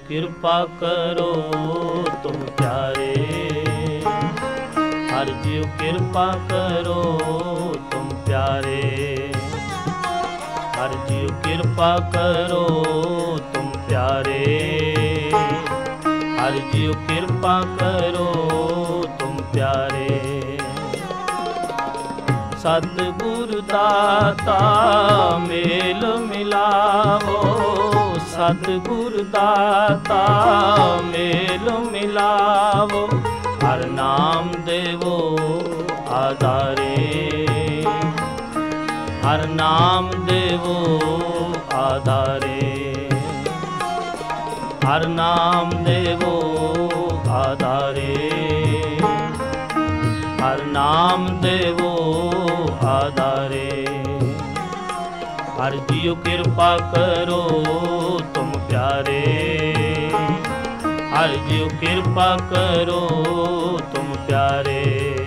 ਕਿਰਪਾ ਕਰੋ ਤੁਮ ਪਿਆਰੇ। ਹਰਿ ਜੀਉ ਕਿਰਪਾ ਕਰੋ ਤੁਮ ਪਿਆਰੇ। ਹਰਿ ਜੀਉ ਕਿਰਪਾ ਕਰੋ ਤੁਮ ਪਿਆਰੇ। ਹਰਿ ਜੀਉ ਕਿਰਪਾ ਕਰੋ ਤੁਮ ਪਿਆਰੇ। ਸਤਿਗੁਰ ਦਾਤਾ ਮੇਲ ਮਿਲਾਵੋ। ਸਤਿਗੁਰ ਦਾਤਾ ਮੇਲ ਮਿਲਾਵੋ। ਹਰ ਨਾਮ ਦੇਵੋ ਆਧਾਰੇ। ਹਰ ਨਾਮ ਦੇਵੋ ਆਧਾਰੇ। ਹਰ ਨਾਮ ਦੇਵੋ ਆਧਾਰੇ। ਹਰ ਨਾਮ ਦੇਵੋ ਆਧਾਰੇ। ਹਰਿ ਜੀਉ ਕਿਰਪਾ ਕਰੋ ਤੁਮ ਪਿਆਰੇ। ਹਰਿ ਜੀਉ ਕਿਰਪਾ ਕਰੋ ਤੁਮ ਪਿਆਰੇ।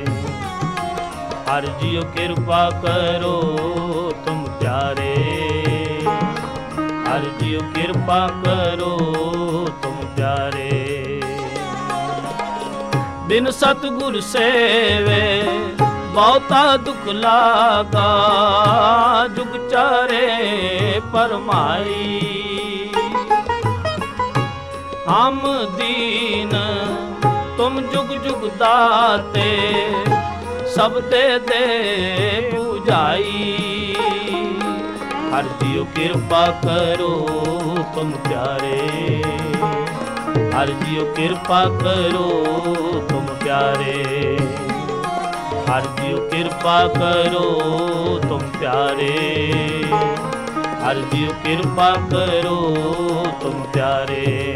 ਹਰਿ ਜੀਉ ਕਿਰਪਾ ਕਰੋ ਤੁਮ ਪਿਆਰੇ। ਹਰਿ ਜੀਉ ਕਿਰਪਾ ਕਰੋ ਤੁਮ ਪਿਆਰੇ। ਬਿਨ ਸਤਿਗੁਰ ਸੇਵੇ ਬਹੁਤਾ ਦੁਖ ਲਾਗਾ। ਜੁਗ ਚਾਰੇ ਪਰਮਾਈ ਹਮ ਦੀਨ ਤੁਮ ਜੁਗ ਜੁਗ ਦਾਤੇ। ਸਭ ਦੇ ਦੇ 부ਝਾਈ। ਹਰਿ ਜੀਉ ਕਿਰਪਾ ਕਰੋ ਤੁਮ ਪਿਆਰੇ। ਹਰਿ ਜੀਉ ਕਿਰਪਾ ਕਰੋ ਤੁਮ ਪਿਆਰੇ। ਹਰਿ ਜੀਉ ਕਿਰਪਾ ਕਰੋ ਤੁਮ ਪਿਆਰੇ। ਹਰਿ ਜੀਉ ਕਿਰਪਾ ਕਰੋ ਤੁਮ ਪਿਆਰੇ।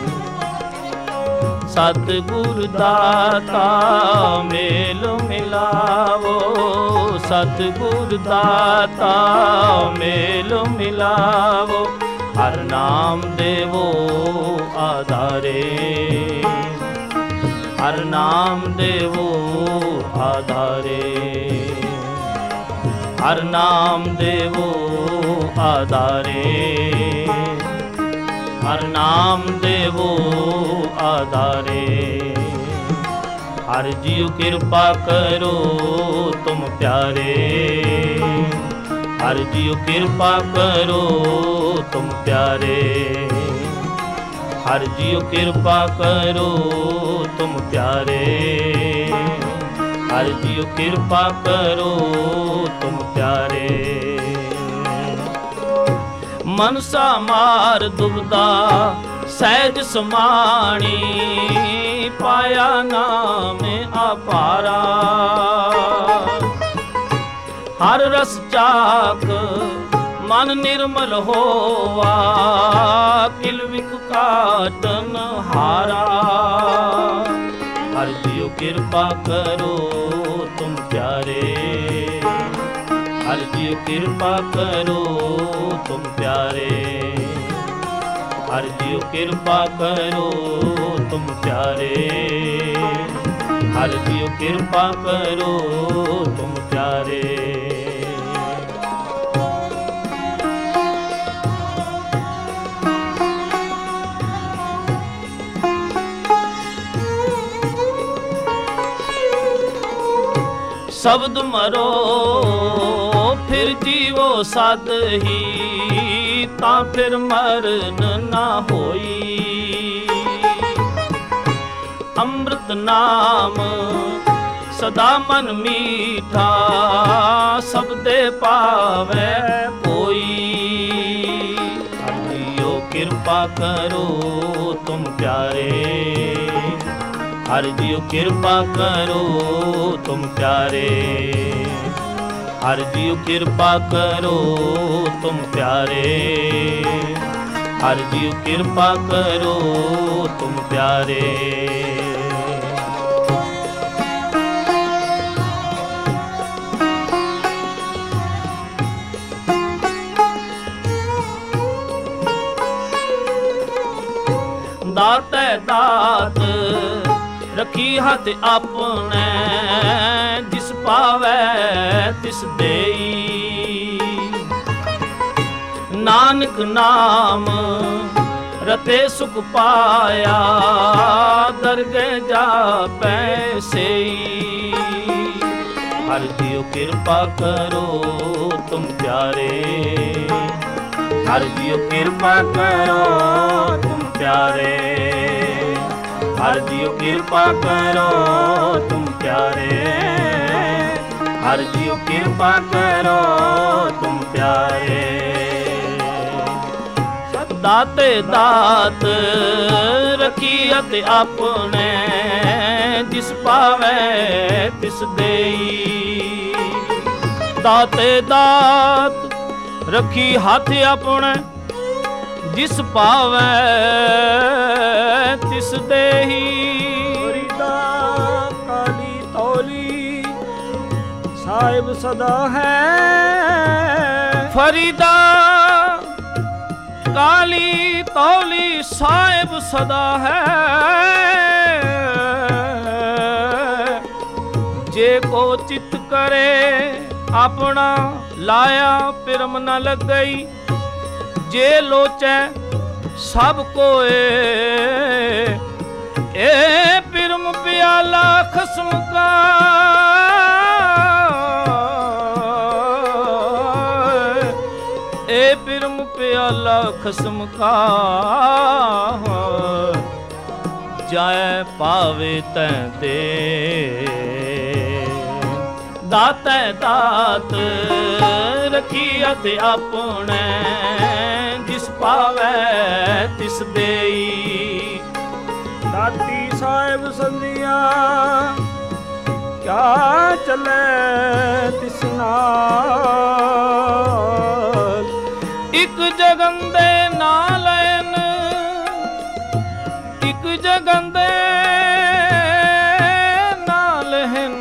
ਸਤਿਗੁਰ ਦਾਤਾ ਮੇਲ ਮਿਲਾਵੋ। ਸਤਿਗੁਰ ਦਾਤਾ ਮੇਲ ਮਿਲਾਵੋ। ਹਰ ਨਾਮ ਦੇਵੋ ਆਧਾਰੇ। ਹਰ ਨਾਮ ਦੇਵੋ ਆਧਾਰੇ। ਹਰ ਨਾਮ ਦੇਵੋ ਆਧਾਰੇ। ਹਰ ਨਾਮ ਦੇਵੋ ਆਧਾਰੇ। ਹਰਿ ਜੀਉ ਕਿਰਪਾ ਕਰੋ ਤੁਮ ਪਿਆਰੇ। ਹਰਿ ਜੀਉ ਕਿਰਪਾ ਕਰੋ ਤੁਮ ਪਿਆਰੇ। ਹਰਿ ਜੀਉ ਕਿਰਪਾ ਕਰੋ ਤੁਮ ਪਿਆਰੇ। ਹਰਿ ਜੀਉ ਕਿਰਪਾ ਕਰੋ ਤੁਮ ਪਿਆਰੇ। ਮਨਸਾ ਮਾਰ ਦੁਬਦਾ ਸਹਿਜ ਸਮਾਣੀ। ਪਾਇਆ ਨਾਮ ਅਪਾਰਾ। ਹਰ ਰਸ ਚਾਖ ਮਨ ਨਿਰਮਲ ਹੋਵਾ। ਕਿਲ ਵਿਖ ਕਾਟਨ ਹਾਰਾ। ਹਰਿ ਜੀਉ ਕਿਰਪਾ ਕਰੋ ਤੁਮ ਪਿਆਰੇ। ਹਰਿ ਜੀਉ ਕਿਰਪਾ ਕਰੋ ਤੁਮ ਪਿਆਰੇ। ਹਰਿ ਜੀਉ ਕਿਰਪਾ ਕਰੋ ਤੁਮ ਪਿਆਰੇ। ਹਰਿ ਜੀਉ ਕਿਰਪਾ ਕਰੋ ਤੁਮ ਪਿਆਰੇ। ਸ਼ਬਦ ਮਰੋ ਫਿਰ ਜੀਵੋ ਸਦ ਹੀ। ਤਾਂ ਫਿਰ ਮਰਨ ਨਾ ਹੋਈ। ਅੰਮ੍ਰਿਤ ਨਾਮ ਸਦਾ ਮਨ ਮੀਠਾ। ਸਭ ਦੇ ਪਾਵੈ ਕੋਈ। ਹਰਿ ਜੀਉ ਕਿਰਪਾ ਕਰੋ ਤੁਮ ਪਿਆਰੇ। ਹਰਿ ਜੀਉ ਕਿਰਪਾ ਕਰੋ ਤੁਮ ਪਿਆਰੇ। ਹਰਿ ਜੀਉ ਕਿਰਪਾ ਕਰੋ ਤੁਮ ਪਿਆਰੇ। ਹਰਿ ਜੀਉ ਕਿਰਪਾ ਕਰੋ ਤੁਮ ਪਿਆਰੇ। ਦਾਤੈ ਦਾਤ ਰਖੀ ਹੱਥ ਆਪਣੇ। ਜਿਸ ਪਾਵੈ ਤਿਸ ਦੇਈ। ਨਾਨਕ ਨਾਮ रते सुख पाया दरगह जापै सेई। हर जियो कृपा करो तुम प्यारे, हर जियो कृपा करो तुम प्यारे, हर जियो कृपा करो तुम प्यारे, हर जियो कृपा करो तुम प्यारे। दाते दात रखी अते अपने, जिस पावे तिस देई। दाते दात रखी हाथ अपने, जिस पावे तिस देही। फरीदा काली तौली साहिब सदा है, फरीदा काली तौली साहिब सदा है। जे को चित करे अपना लाया पिरम न लग गई। जे लोचै सब कोए ए पिरम प्याला खसम का। ए पिरम प्याला खसम का, जाए पावे तै दे। दातै दात रखी अते अपने, जिस पावे तिस देई। दाती साहिब संधिया क्या चले तिस नाल। इक जगंदे नालैन, इक जगंदे नालहन।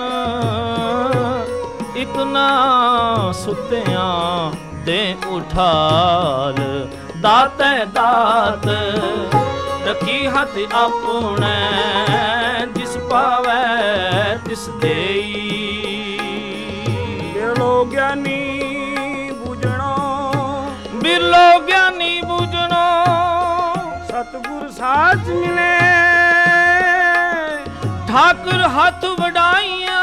इक ना सुत्तियां दे उठाल। दातै दात रखी हथ अपने, जिस पावे तिस देई। बिरलो ज्ञानी बुझणो, बिरलो ज्ञानी बुझणो। सतगुर साच मिले ठाकुर हाथ वडाइया।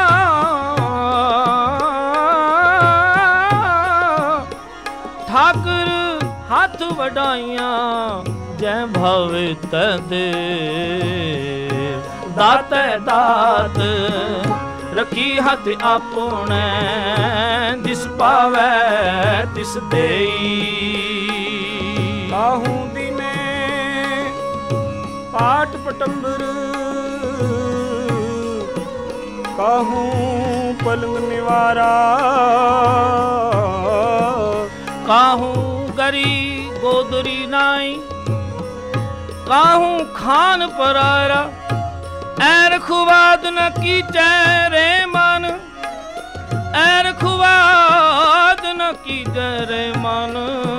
ठाकुर हाथ वडाइया, जै भावे तै दे। दातै दात रखी हथ अपने, जिस पावे तिस देई। काहू दिने पाठ पटंबर, काहू पलंग निवारा। काहू गरी गोदरी नाई, काहू खान परारा। ऐर खुवाद न की चेरे मन, ऐर खुवाद न की जरे मन।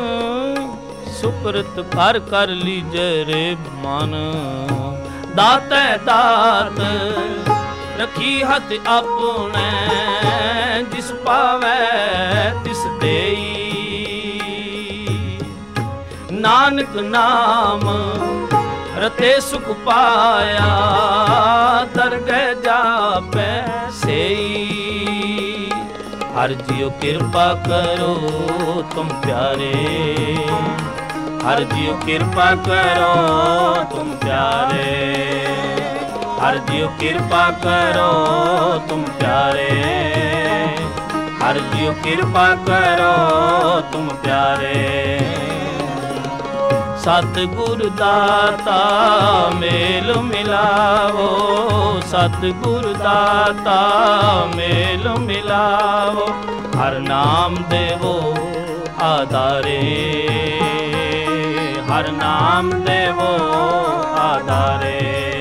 सुकृत कर कर लीजे रे मन। दातै दात रखी हथ अपने, जिस पावे तिस देई। नानक नाम रते सुख पाया दरगह जापै सेई। हर जियो कृपा करो तुम प्यारे, हर जियो कृपा करो तुम प्यारे, हर जियो कृपा करो तुम प्यारे, हर जियो कृपा करो तुम प्यारे। सतगुर दाता मेल मिलावो, सतगुर दाता मेल मिलावो। हर नाम देवो आधारे, हर नाम देवो आधारे,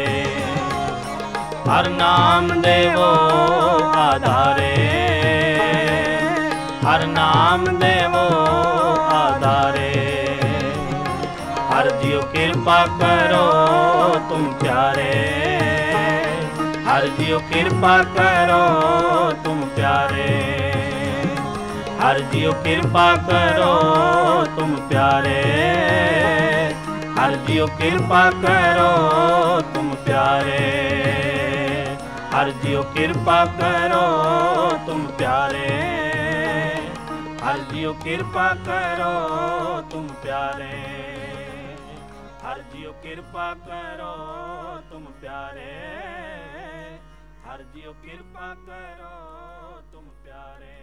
हर नाम देवो आधारे, हर नाम देवो आधारे। हर जियो कृपा करो तुम प्यारे, हर जियो कृपा करो तुम प्यारे, हर जियो कृपा करो तुम प्यारे, हर जियो कृपा करो तुम प्यारे, हर जियो कृपा करो तुम प्यारे, हर जियो कृपा करो तुम प्यारे, हर जियो कृपा करो तुम प्यारे, हर जियो कृपा करो तुम प्यारे।